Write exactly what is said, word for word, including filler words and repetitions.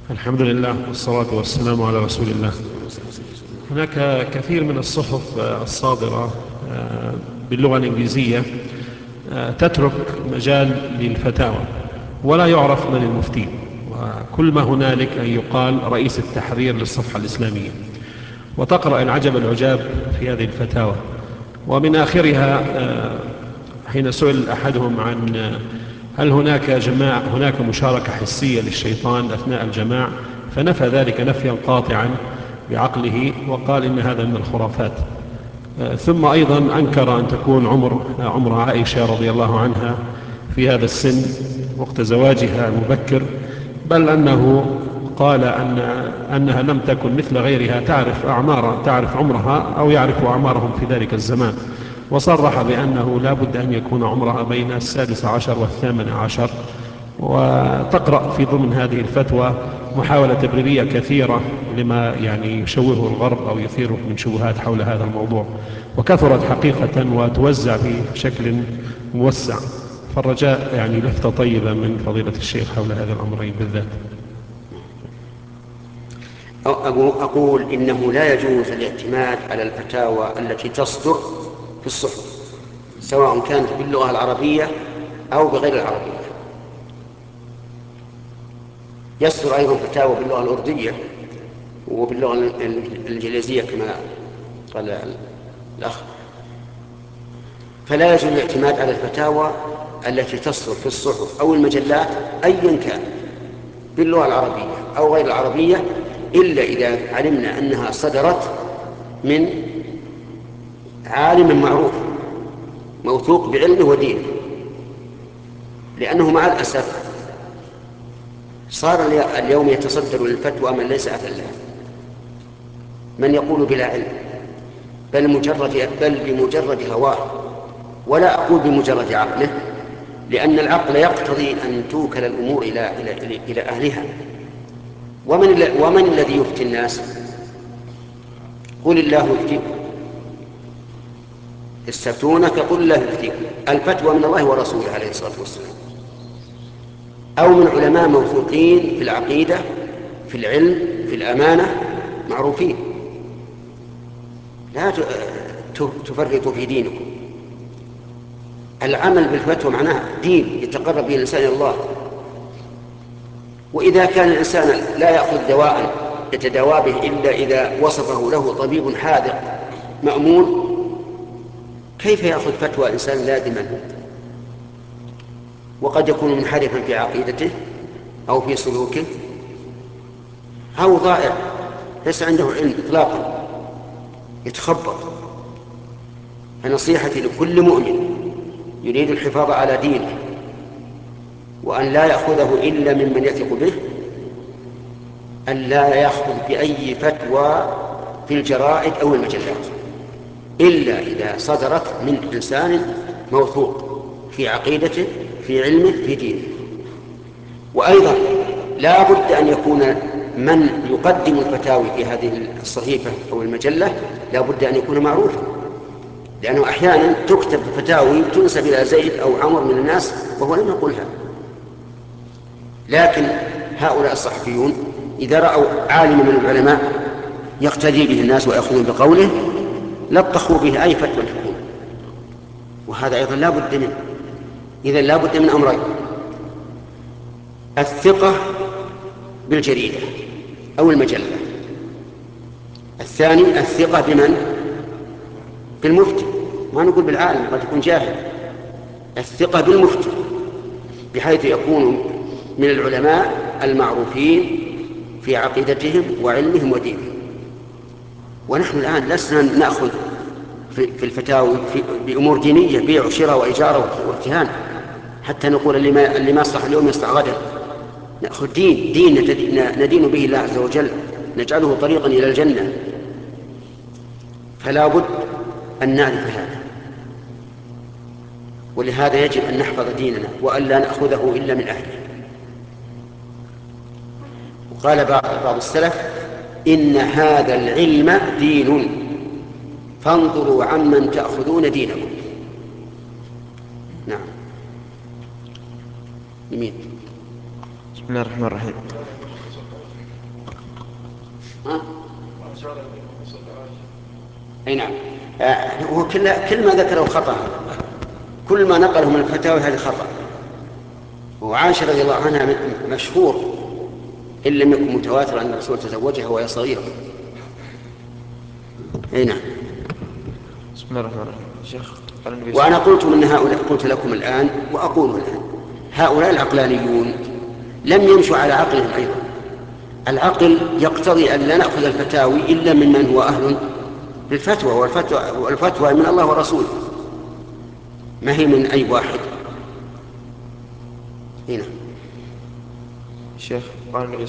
الحمد لله والصلاة والسلام على رسول الله. هناك كثير من الصحف الصادرة باللغة الإنجليزية تترك مجال للفتاوى ولا يعرف من المفتي، وكل ما هنالك أن يقال رئيس التحرير للصفحة الإسلامية، وتقرأ العجب العجاب في هذه الفتاوى. ومن آخرها حين سئل أحدهم عن هل هناك جماع هناك مشاركة حسية للشيطان أثناء الجماع، فنفى ذلك نفيا قاطعا بعقله وقال إن هذا من الخرافات. ثم أيضا أنكر أن تكون عمر عمر عائشة رضي الله عنها في هذا السن وقت زواجها المبكر، بل أنه قال أن أنها لم تكن مثل غيرها تعرف أعمار تعرف عمرها أو يعرف أعمارهم في ذلك الزمان، وصرح بأنه لا بد أن يكون عمرها بين السادس عشر والثامن عشر. وتقرأ في ضمن هذه الفتوى محاولة تبريرية كثيرة لما يعني يشوهه الغرب أو يثيره من شبهات حول هذا الموضوع، وكثرت حقيقة وتوزع بشكل موسع. فالرجاء يعني لفتة طيبة من فضيلة الشيخ حول هذا الأمرين بالذات. أقول إنه لا يجوز الاعتماد على الفتاوى التي تصدر في الصحف سواء كانت باللغة العربية أو بغير العربية. يصدر أيضا فتاوى باللغة الأردية وباللغة الإنجليزية كما قال الأخ، فلا يجوز الاعتماد على الفتاوى التي تصدر في الصحف أو المجلات أيا كان باللغة العربية أو غير العربية، إلا إذا علمنا أنها صدرت من عالم معروف موثوق بعلمه ودينه، لأنه مع الأسف صار اليوم يتصدر للفتوى من ليس أهلا لها، من يقول بلا علم بل مجرد بل بمجرد هواه، ولا أقول بمجرد عقله، لأن العقل يقتضي أن توكل الأمور إلى إلى إلى أهلها. ومن ومن الذي يفتي الناس؟ قل الله يفتيكم، يستفتونك قل الله يفتيكم. الفتوى من الله ورسوله عليه الصلاة والسلام، أو من علماء موثوقين في العقيدة في العلم في الأمانة معروفين. لا تفرطوا في دينكم. العمل بالفتوى معناه دين يتقرب به الإنسان إلى الله. وإذا كان الإنسان لا يأخذ دواء يتداوى به إلا إذا وصفه له طبيب حاذق مأمون، كيف يأخذ فتوى إنسان لازما؟ وقد يكون منحرفا في عقيدته أو في سلوكه أو ضائع ليس عنده علم إطلاقا يتخبط. فنصيحتي لكل مؤمن يريد الحفاظ على دينه وأن لا يأخذه إلا ممن يثق به، أن لا يأخذ بأي فتوى في الجرائد أو المجلات إلا إذا صدرت من إنسان موثوق في عقيدته في علمه في دينه. وأيضا لا بد أن يكون من يقدم الفتاوي في هذه الصحيفة أو المجلة لا بد أن يكون معروفا، لأنه أحيانا تكتب فتاوي تنسب إلى زيد أو عمر من الناس وهو لم يقولها. لكن هؤلاء الصحفيون إذا رأوا عالما من العلماء يقتدي به الناس ويأخذون بقوله لطخوا به أي فتوى تكون، وهذا أيضا لا بد منه. إذن لا بد من أمرين: الثقة بالجريدة أو المجلة، الثاني الثقة بمن؟ بالمفتي. ما نقول بالعالم، قد يكون جاهل. الثقة بالمفتي بحيث يكون من العلماء المعروفين في عقيدتهم وعلمهم ودينهم. ونحن الآن لسنا نأخذ في الفتاوي بأمور دينية، بيع وشراء وإجارة وارتهان، حتى نقول اللي ما, اللي ما يصلح اليوم يصلح غدا. نأخذ دين دين ندين به الله عز وجل، نجعله طريقا إلى الجنة. فلا بد أن نعرف هذا، ولهذا يجب أن نحفظ ديننا وأن لا نأخذه إلا من أهله. وقال بعض السلف: إن هذا العلم دين فانظروا عمن تأخذون دينكم. نعم. يمين. بسم الله الرحمن الرحيم. ها؟ أي نعم. آه هو كل كل ما ذكره خطأ، كل ما نقله من الفتاوى هذه خطأ. وعائشة رضي الله عنها مشهور إن لم يكن متواتر أن الرسول تزوجها وهي صغيرة. أي نعم. بسم الله الرحمن الرحيم. شيخ قال النبي صلى وأنا الله عليه قلت من هؤلاء، قلت لكم الآن وأقول الآن، هؤلاء العقلانيون لم يمشوا على عقلهم أيضا. العقل يقتضي أن لا نأخذ الفتاوي إلا ممن هو أهل للفتوى، والفتوى, والفتوى من الله ورسوله، ما هي من أي واحد. هنا شيخ قال النبي